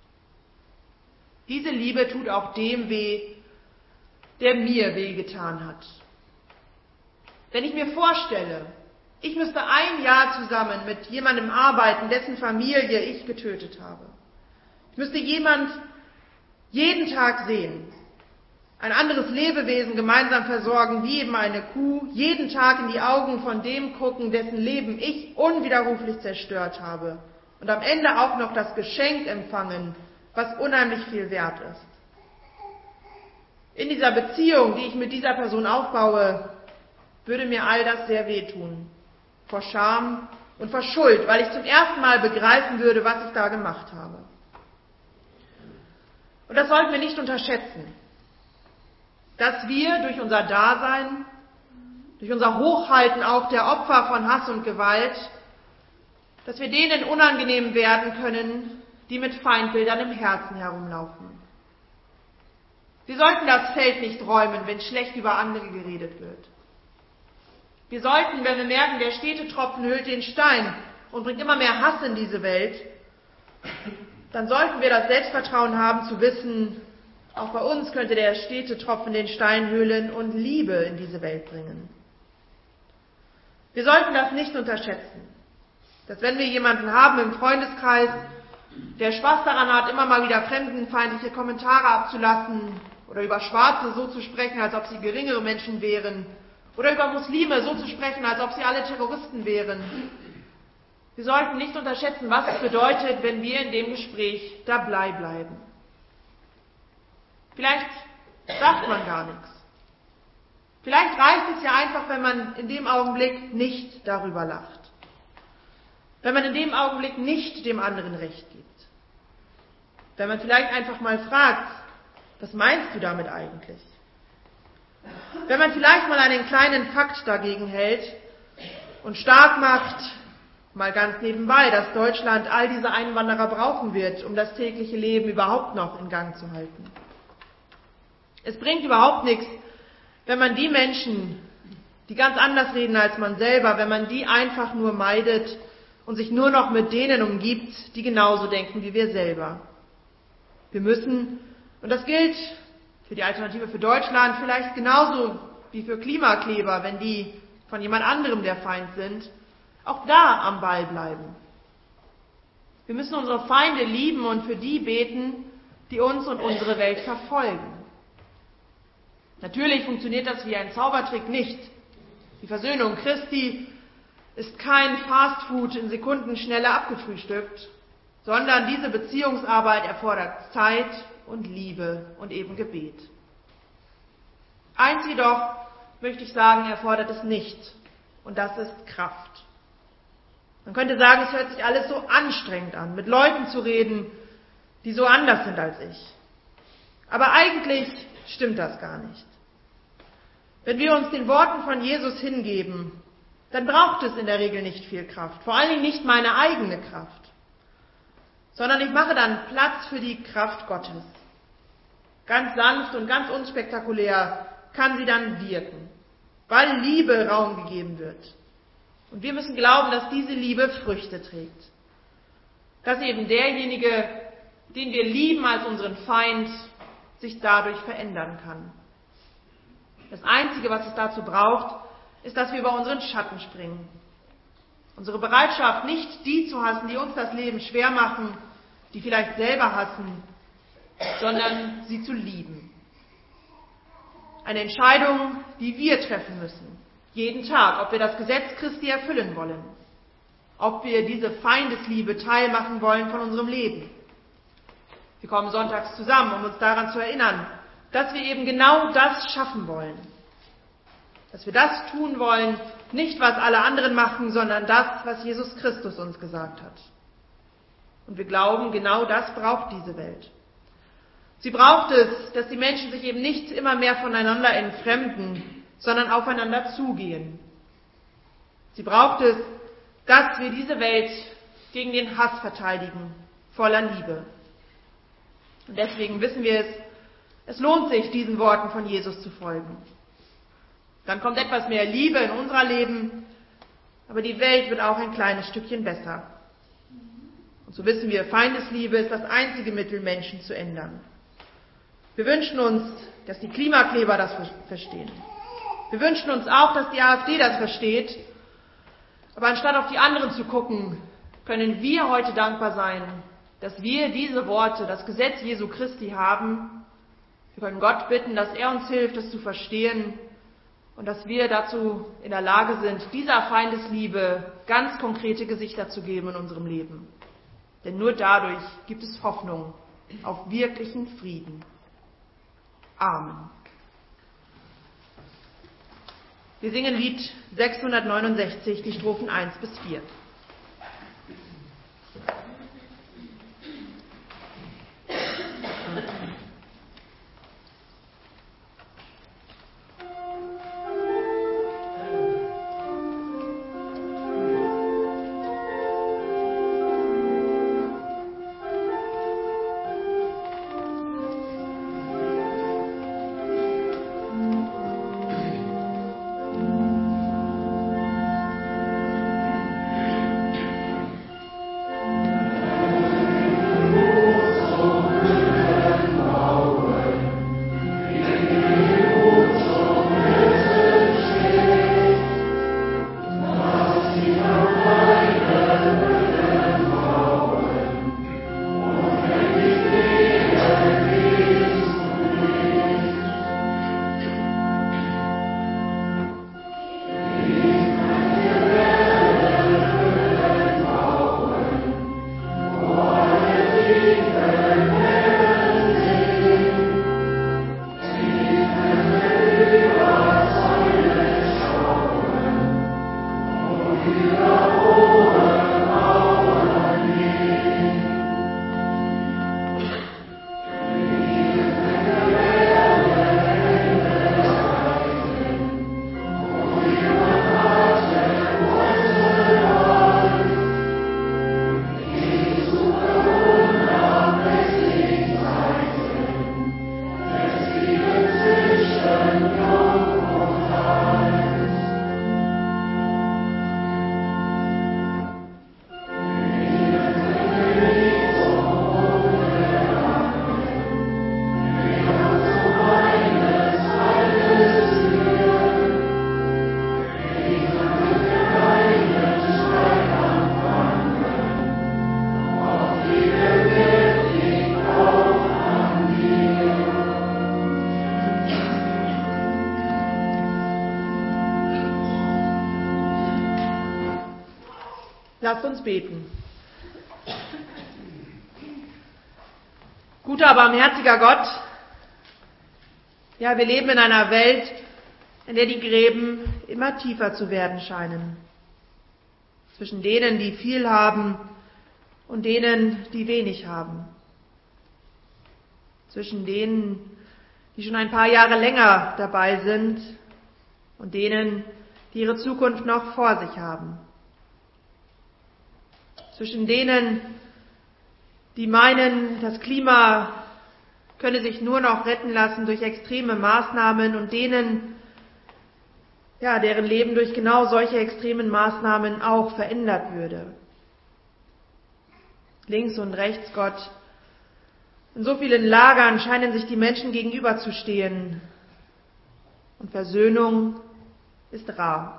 Diese Liebe tut auch dem weh, der mir wehgetan hat. Wenn ich mir vorstelle, ich müsste ein Jahr zusammen mit jemandem arbeiten, dessen Familie ich getötet habe. Ich müsste jemand jeden Tag sehen, ein anderes Lebewesen gemeinsam versorgen, wie eben eine Kuh, jeden Tag in die Augen von dem gucken, dessen Leben ich unwiderruflich zerstört habe und am Ende auch noch das Geschenk empfangen, was unheimlich viel wert ist. In dieser Beziehung, die ich mit dieser Person aufbaue, würde mir all das sehr wehtun. Vor Scham und vor Schuld, weil ich zum ersten Mal begreifen würde, was ich da gemacht habe. Und das sollten wir nicht unterschätzen, dass wir durch unser Dasein, durch unser Hochhalten auch der Opfer von Hass und Gewalt, dass wir denen unangenehm werden können, die mit Feindbildern im Herzen herumlaufen. Wir sollten das Feld nicht räumen, wenn schlecht über andere geredet wird. Wir sollten, wenn wir merken, der Stetetropfen hüllt den Stein und bringt immer mehr Hass in diese Welt, dann sollten wir das Selbstvertrauen haben zu wissen, auch bei uns könnte der Stetetropfen den Stein höhlen und Liebe in diese Welt bringen. Wir sollten das nicht unterschätzen, dass wenn wir jemanden haben im Freundeskreis, der Spaß daran hat, immer mal wieder fremdenfeindliche Kommentare abzulassen oder über Schwarze so zu sprechen, als ob sie geringere Menschen wären, oder über Muslime so zu sprechen, als ob sie alle Terroristen wären. Wir sollten nicht unterschätzen, was es bedeutet, wenn wir in dem Gespräch dabei bleiben. Vielleicht sagt man gar nichts. Vielleicht reicht es ja einfach, wenn man in dem Augenblick nicht darüber lacht. Wenn man in dem Augenblick nicht dem anderen Recht gibt. Wenn man vielleicht einfach mal fragt, was meinst du damit eigentlich? Wenn man vielleicht mal einen kleinen Fakt dagegen hält und stark macht, mal ganz nebenbei, dass Deutschland all diese Einwanderer brauchen wird, um das tägliche Leben überhaupt noch in Gang zu halten. Es bringt überhaupt nichts, wenn man die Menschen, die ganz anders reden als man selber, wenn man die einfach nur meidet und sich nur noch mit denen umgibt, die genauso denken wie wir selber. Wir müssen, und das gilt für die Alternative für Deutschland vielleicht genauso wie für Klimakleber, wenn die von jemand anderem der Feind sind, auch da am Ball bleiben. Wir müssen unsere Feinde lieben und für die beten, die uns und unsere Welt verfolgen. Natürlich funktioniert das wie ein Zaubertrick nicht. Die Versöhnung Christi ist kein Fastfood in Sekundenschnelle abgefrühstückt, sondern diese Beziehungsarbeit erfordert Zeit und Liebe und eben Gebet. Eins jedoch, möchte ich sagen, erfordert es nicht, und das ist Kraft. Man könnte sagen, es hört sich alles so anstrengend an, mit Leuten zu reden, die so anders sind als ich. Aber eigentlich stimmt das gar nicht. Wenn wir uns den Worten von Jesus hingeben, dann braucht es in der Regel nicht viel Kraft, vor allen Dingen nicht meine eigene Kraft, sondern ich mache dann Platz für die Kraft Gottes. Ganz sanft und ganz unspektakulär kann sie dann wirken, weil Liebe Raum gegeben wird. Und wir müssen glauben, dass diese Liebe Früchte trägt. Dass eben derjenige, den wir lieben als unseren Feind, sich dadurch verändern kann. Das Einzige, was es dazu braucht, ist, dass wir über unseren Schatten springen. Unsere Bereitschaft, nicht die zu hassen, die uns das Leben schwer machen, die vielleicht selber hassen, sondern sie zu lieben. Eine Entscheidung, die wir treffen müssen, jeden Tag, ob wir das Gesetz Christi erfüllen wollen, ob wir diese Feindesliebe teilmachen wollen von unserem Leben. Wir kommen sonntags zusammen, um uns daran zu erinnern, dass wir eben genau das schaffen wollen. Dass wir das tun wollen, nicht was alle anderen machen, sondern das, was Jesus Christus uns gesagt hat. Und wir glauben, genau das braucht diese Welt. Sie braucht es, dass die Menschen sich eben nicht immer mehr voneinander entfremden, sondern aufeinander zugehen. Sie braucht es, dass wir diese Welt gegen den Hass verteidigen, voller Liebe. Und deswegen wissen wir es lohnt sich, diesen Worten von Jesus zu folgen. Dann kommt etwas mehr Liebe in unser Leben, aber die Welt wird auch ein kleines Stückchen besser. Und so wissen wir, Feindesliebe ist das einzige Mittel, Menschen zu ändern. Wir wünschen uns, dass die Klimakleber das verstehen. Wir wünschen uns auch, dass die AfD das versteht. Aber anstatt auf die anderen zu gucken, können wir heute dankbar sein, dass wir diese Worte, das Gesetz Jesu Christi haben. Wir können Gott bitten, dass er uns hilft, es zu verstehen und dass wir dazu in der Lage sind, dieser Feindesliebe ganz konkrete Gesichter zu geben in unserem Leben. Denn nur dadurch gibt es Hoffnung auf wirklichen Frieden. Amen. Wir singen Lied 669, die Strophen 1 bis 4. Lasst uns beten. Guter, barmherziger Gott, ja, wir leben in einer Welt, in der die Gräben immer tiefer zu werden scheinen. Zwischen denen, die viel haben und denen, die wenig haben. Zwischen denen, die schon ein paar Jahre länger dabei sind und denen, die ihre Zukunft noch vor sich haben. Zwischen denen, die meinen, das Klima könne sich nur noch retten lassen durch extreme Maßnahmen und denen, ja, deren Leben durch genau solche extremen Maßnahmen auch verändert würde. Links und rechts, Gott, In so vielen Lagern scheinen sich die Menschen gegenüberzustehen und Versöhnung ist rar.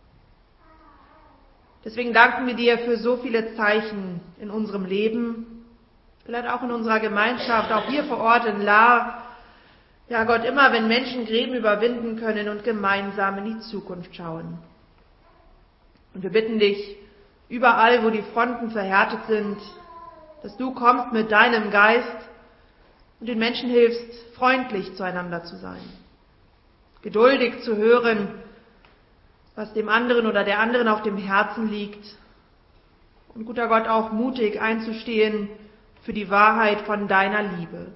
Deswegen danken wir dir für so viele Zeichen in unserem Leben, vielleicht auch in unserer Gemeinschaft, auch hier vor Ort in Lahr. Ja Gott, immer wenn Menschen Gräben überwinden können und gemeinsam in die Zukunft schauen. Und wir bitten dich, überall, wo die Fronten verhärtet sind, dass du kommst mit deinem Geist und den Menschen hilfst, freundlich zueinander zu sein, geduldig zu hören, was dem anderen oder der anderen auf dem Herzen liegt und guter Gott auch mutig einzustehen für die Wahrheit von deiner Liebe.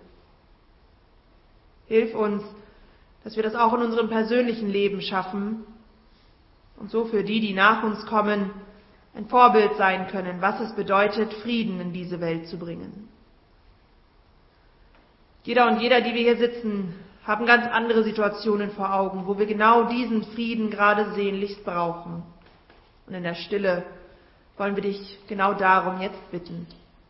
Hilf uns, dass wir das auch in unserem persönlichen Leben schaffen und so für die, die nach uns kommen, ein Vorbild sein können, was es bedeutet, Frieden in diese Welt zu bringen. Jeder und jeder, die wir hier sitzen, haben ganz andere Situationen vor Augen, wo wir genau diesen Frieden gerade sehnlichst brauchen. Und in der Stille wollen wir dich genau darum jetzt bitten.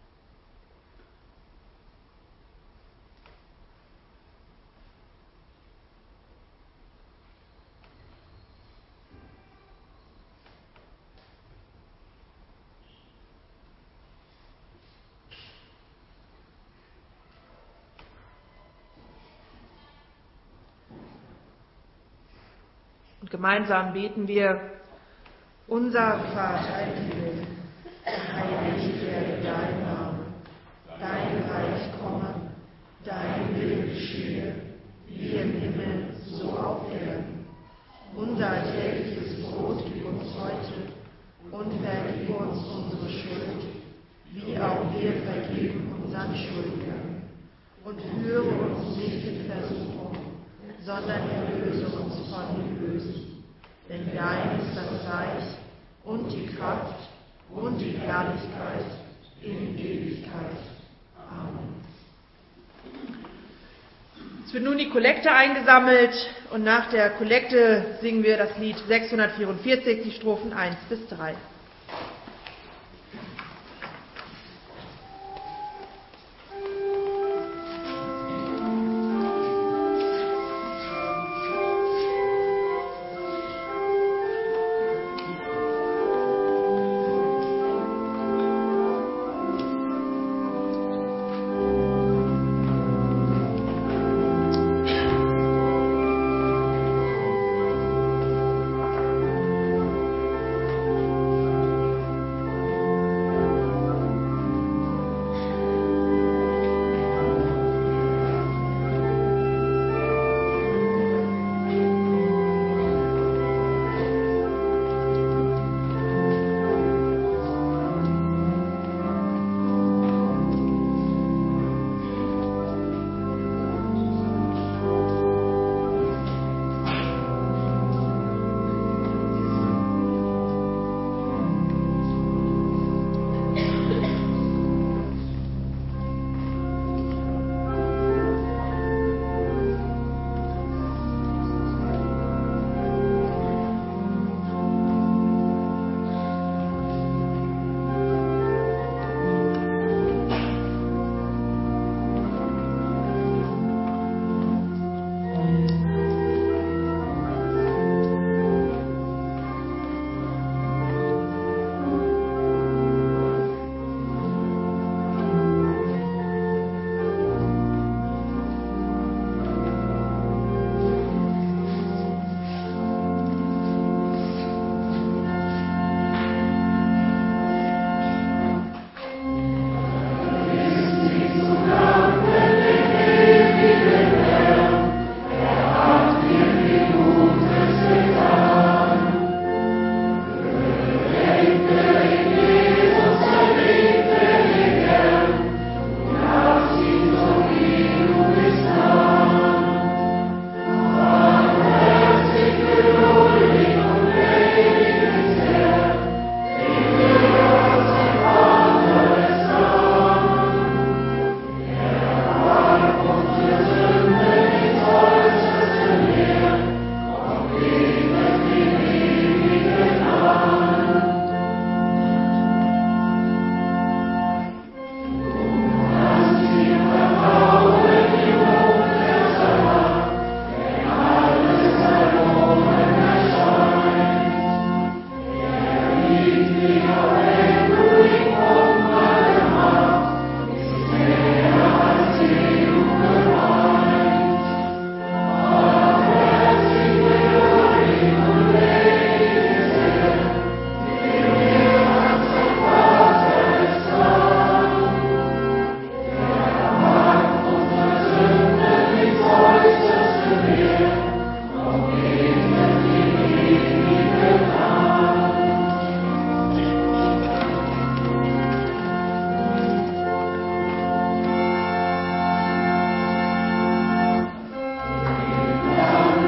Und gemeinsam beten wir: Unser Vater im Himmel, heiligt werde dein Name, dein Reich komme, dein Wille geschehe, wie im Himmel, so auf Erden. Unser tägliches Brot gib uns heute und vergib uns unsere Schuld, wie auch wir vergeben unseren Schuldigern. Und führe uns nicht in Versuchung, sondern erlöse uns von dem Bösen. Denn dein ist das Reich und die Kraft und die Herrlichkeit in Ewigkeit. Amen. Es wird nun die Kollekte eingesammelt und nach der Kollekte singen wir das Lied 644, die Strophen 1 bis 3.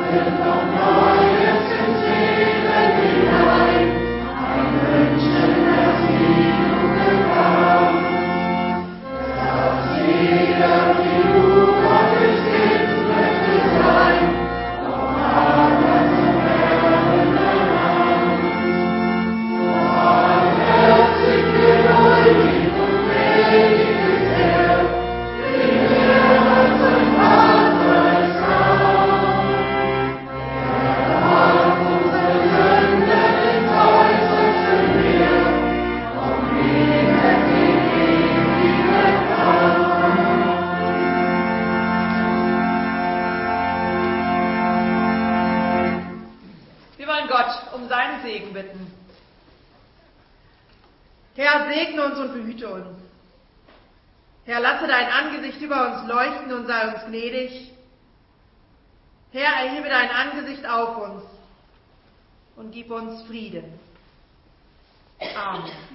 Herr, segne uns und behüte uns. Herr, lasse dein Angesicht über uns leuchten und sei uns gnädig. Herr, erhebe dein Angesicht auf uns und gib uns Frieden. Amen.